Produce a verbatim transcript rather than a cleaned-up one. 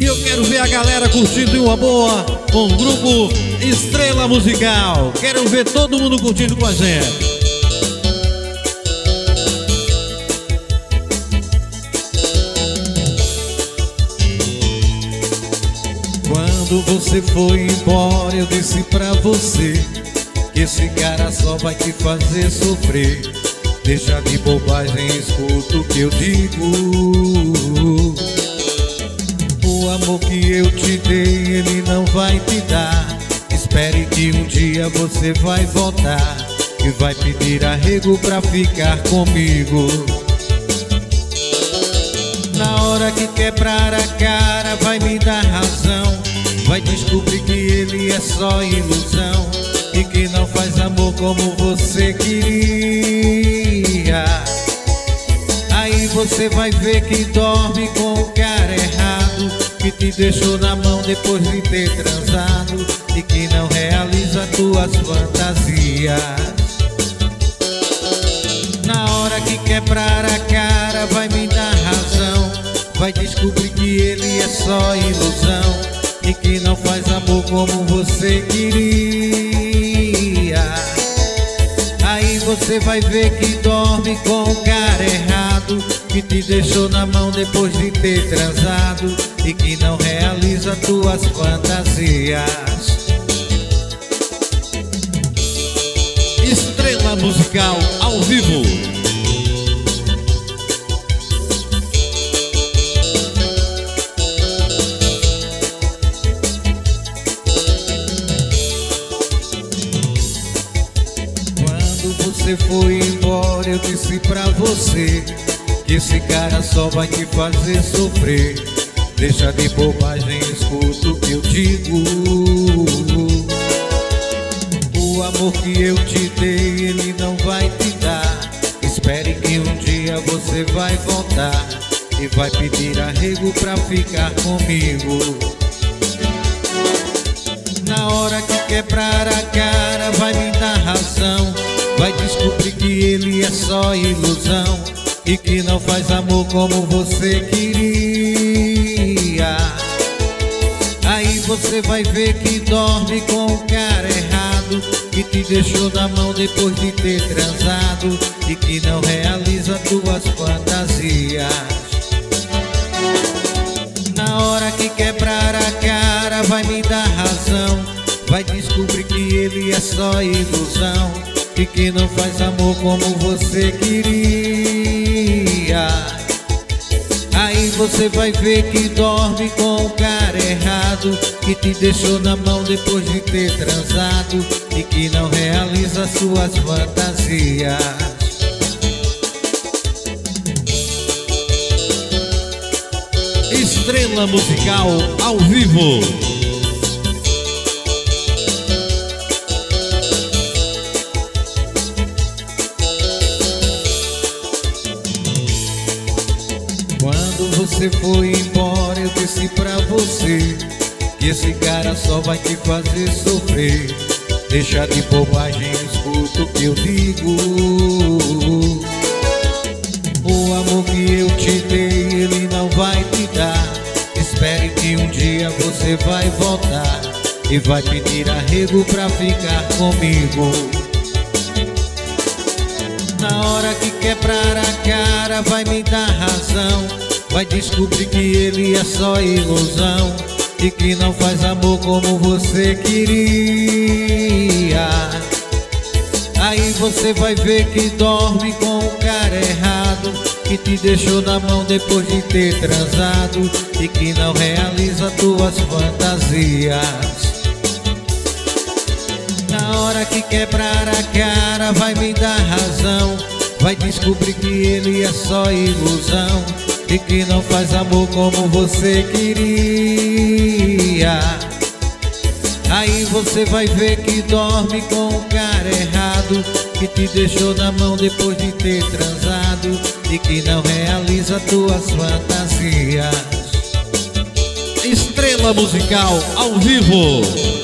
E eu quero ver a galera curtindo uma boa com o grupo Estrela Musical. Quero ver todo mundo curtindo com a gente. Quando você foi embora, eu disse pra você que esse cara só vai te fazer sofrer. Deixa de bobagem, escuta o que eu digo. O amor que eu te dei, ele não vai te dar. Espere que um dia você vai voltar e vai pedir arrego pra ficar comigo. Na hora que quebrar a cara, vai me dar razão. Vai descobrir que ele é só ilusão e que não faz amor como você queria. Aí você vai ver que dorme com o cara errado, que te deixou na mão depois de ter transado e que não realiza tuas fantasias. Na hora que quebrar a cara, vai me dar razão. Vai descobrir que ele é só ilusão e que não faz amor como você queria. Aí você vai ver que dorme com o cara errado, que te deixou na mão depois de ter transado e que não realiza tuas fantasias. Estrela Musical ao vivo. Você foi embora, eu disse pra você que esse cara só vai te fazer sofrer. Deixa de bobagem, escuta o que eu digo. O amor que eu te dei, ele não vai te dar. Espere que um dia você vai voltar e vai pedir arrego pra ficar comigo. Na hora que quebrar a cara, vai me dar razão. Vai descobrir que ele é só ilusão e que não faz amor como você queria. Aí você vai ver que dorme com o cara errado, que te deixou na mão depois de ter transado e que não realiza tuas fantasias. Na hora que quebrar a cara, vai me dar razão. Vai descobrir que ele é só ilusão e que não faz amor como você queria. Aí você vai ver que dorme com o cara errado, que te deixou na mão depois de ter transado e que não realiza suas fantasias. Estrela Musical ao vivo. Quando você foi embora, eu disse pra você que esse cara só vai te fazer sofrer. Deixa de bobagem, escuta o que eu digo. O amor que eu te dei, ele não vai te dar. Espere que um dia você vai voltar e vai pedir arrego pra ficar comigo. Na hora que quebrar a cara, vai me dar razão. Vai descobrir que ele é só ilusão e que não faz amor como você queria. Aí você vai ver que dorme com o cara errado, que te deixou na mão depois de ter transado e que não realiza tuas fantasias. Na hora que quebrar a cara, vai me dar razão. Vai descobrir que ele é só ilusão e que não faz amor como você queria. Aí você vai ver que dorme com o cara errado, que te deixou na mão depois de ter transado e que não realiza tuas fantasias. Estrela Musical ao vivo.